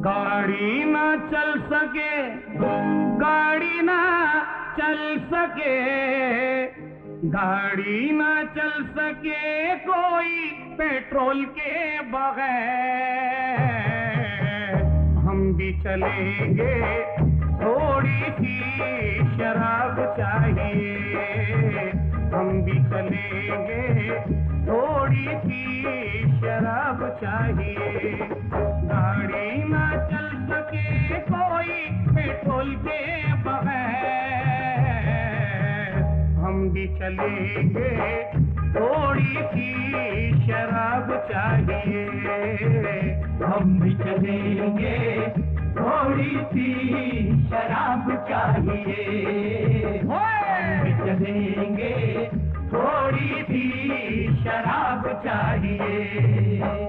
गाड़ी ना चल सके, गाड़ी ना चल सके, गाड़ी ना चल सके कोई पेट्रोल के बगैर। हम भी चलेंगे, थोड़ी सी शराब चाहिए। हम भी चलेंगे, थोड़ी सी शराब चाहिए। गाड़ी ना चल सके कोई पेट्रोल के बगैर। हम भी चलेंगे, थोड़ी सी शराब चाहिए। हम भी चलेंगे, थोड़ी सी शराब चाहिए। हम भी चलेंगे, थोड़ी सी शराब चाहिए।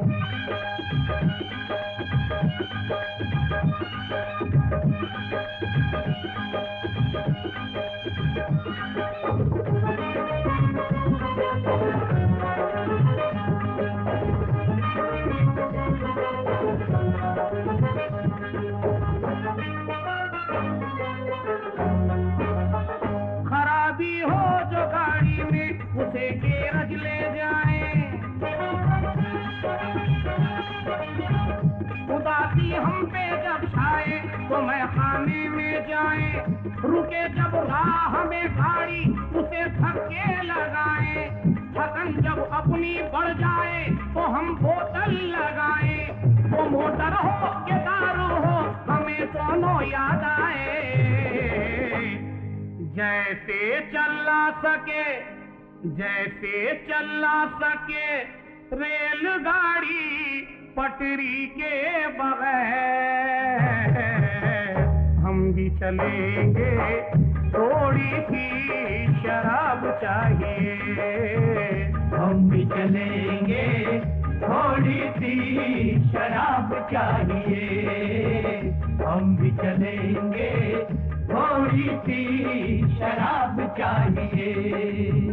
खराबी हो जो गाड़ी में उसे गैरेज ले जाएं। उदासी हम पे जब छाए तो मैं खाने में जाए। रुके जब राह में गाड़ी उसे धक्के लगाए। थकन जब अपनी बढ़ जाए तो हम बोतल लगाए। वो मोटर हो के दारू हो हमें दोनों याद आए। जैसे चला सके, जैसे चला सके रेलगाड़ी पटरी के बगैर। हम भी चलेंगे, थोड़ी सी शराब चाहिए। हम भी चलेंगे, थोड़ी सी शराब चाहिए। हम भी चलेंगे, थोड़ी सी शराब चाहिए।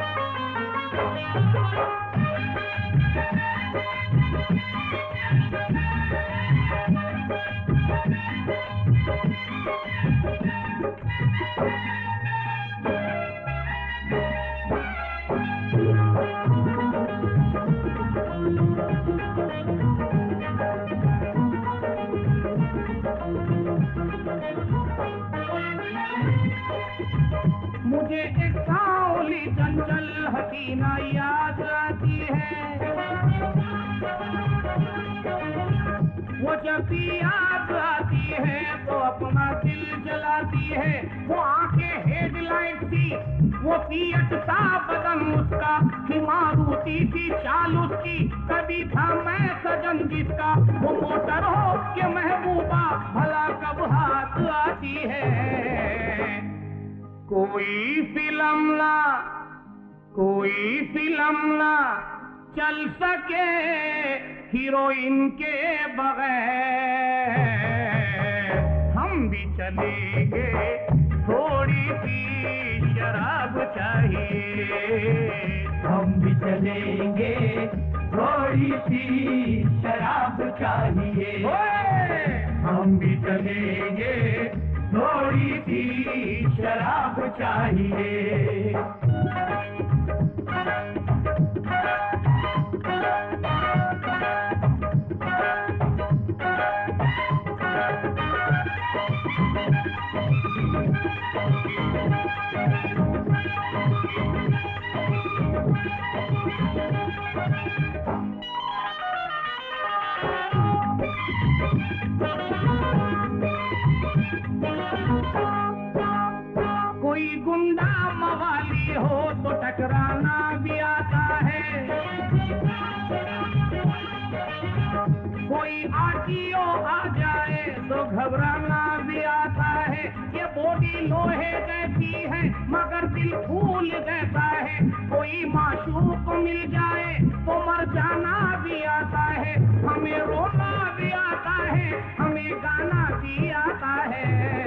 मुझे एक सावली चंचल हसीना याद आती है। वो जब भी याद आती है तो अपना दिल जलाती है। वो आंखें हेडलाइट सी, वो फिएट सा बदन उसका, मारुति सी चाल उसकी। कभी था मैं सजन जिसका, वो मोटर हो के महबूबा भला कब हाथ आती है। कोई फिल्म ना, कोई फिल्म ना चल सके हीरोइन के बगैर। हम भी चलेंगे, थोड़ी सी शराब चाहिए। हम भी चलेंगे, थोड़ी सी शराब चाहिए। हम भी चलेंगे, थोड़ी सी शराब चाहिए। कोई गुंडा मवाली हो तो टकराना भी आता है। कोई आरटीओ आ जाए तो घबराना भी आता है। ये बॉडी लोहे जैसी है मगर दिल फूल जैसा है। कोई माशूक मिल जाए तो मर जाना भी आता है। हमें रोना भी आता है, हमें गाना भी आता है।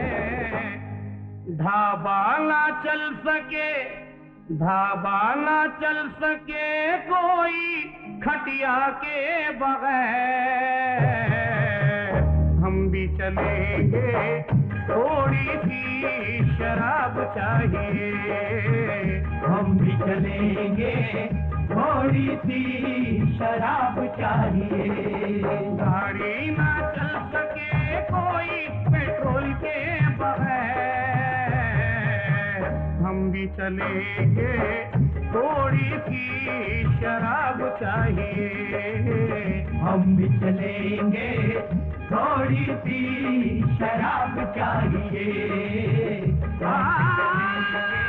ढाबा ना चल सके, ढाबा ना चल सके कोई खटिया के बगैर। हम भी चलेंगे, थोड़ी सी शराब चाहिए। हम भी चलेंगे, थोड़ी सी शराब चाहिए। गाड़ी ना चल सके कोई पेट्रोल के बगैर, हम भी चलेंगे, थोड़ी सी शराब चाहिए। हम भी चलेंगे, थोड़ी सी शराब चाहिए।